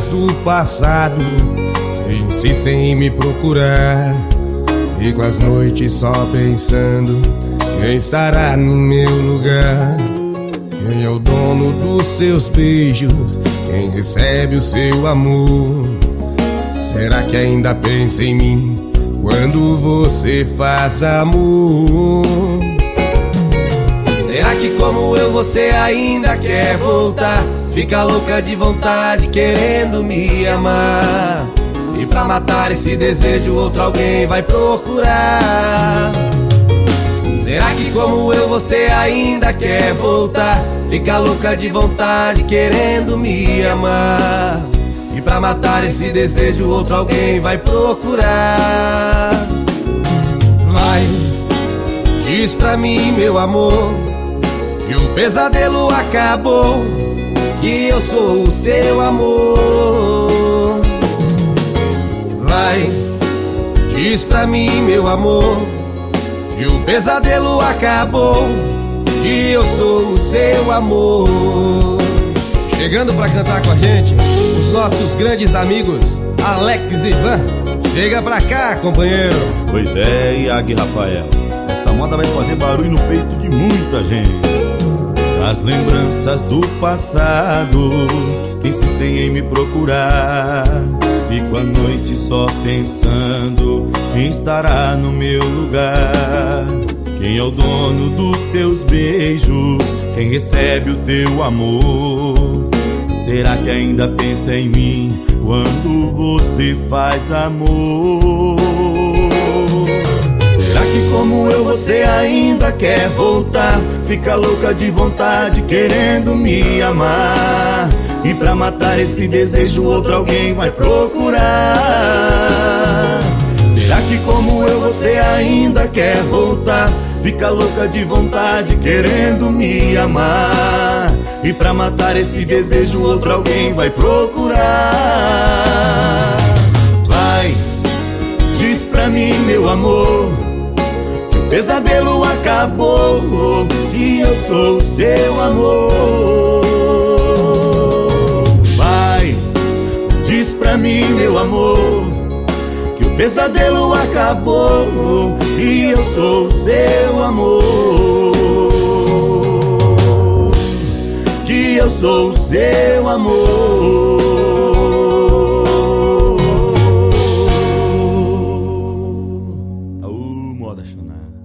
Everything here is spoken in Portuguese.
do passado insistem em me procurar. Fico as noites só pensando quem estará no meu lugar. Quem é o dono dos seus beijos? Quem recebe o seu amor? Será que ainda pensa em mim quando você faz amor? Será que como eu você ainda quer voltar? Fica louca de vontade querendo me amar. E pra matar esse desejo outro alguém vai procurar. Será que como eu você ainda quer voltar? Fica louca de vontade querendo me amar. E pra matar esse desejo outro alguém vai procurar. Vai, diz pra mim meu amor, que o pesadelo acabou, que eu sou o seu amor. Vai, diz pra mim meu amor, que o pesadelo acabou, que eu sou o seu amor. Chegando pra cantar com a gente, os nossos grandes amigos Alex e Ivan. Chega pra cá, companheiro. Pois é, Iago e Rafael, essa moda vai fazer barulho no peito de muita gente. As lembranças do passado que insistem em me procurar. Fico a noite só pensando quem estará no meu lugar. Quem é o dono dos teus beijos? Quem recebe o teu amor? Será que ainda pensa em mim quando você faz amor? Será que como eu você ainda quer voltar? Fica louca de vontade querendo me amar. E pra matar esse desejo outro alguém vai procurar. Será que como eu você ainda quer voltar? Fica louca de vontade querendo me amar. E pra matar esse desejo outro alguém vai procurar. Vai, diz pra mim meu amor, que o pesadelo acabou, que eu sou o seu amor. Vai, diz pra mim meu amor, que o pesadelo acabou, e eu sou o seu amor. Que eu sou o seu amor. Moda Xaná.